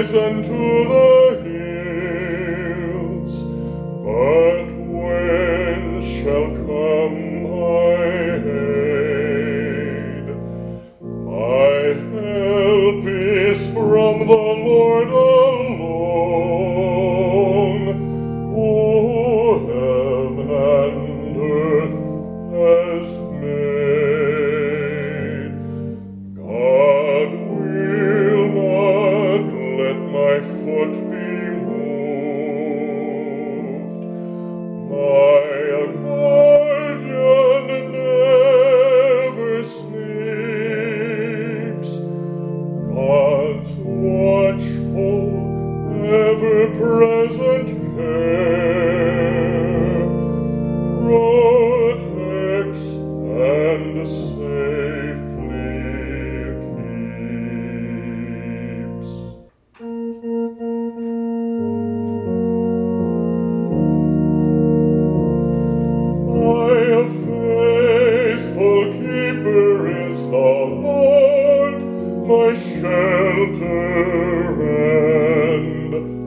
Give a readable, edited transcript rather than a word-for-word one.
unto the hills, but whence shall come my aid? My help is from the Lord alone, who heaven and earth has made. God will not let my foot be moved. My guardian never sleeps. God's watchful, ever-present care protects and safely keeps. My faithful keeper is the Lord, my shelter and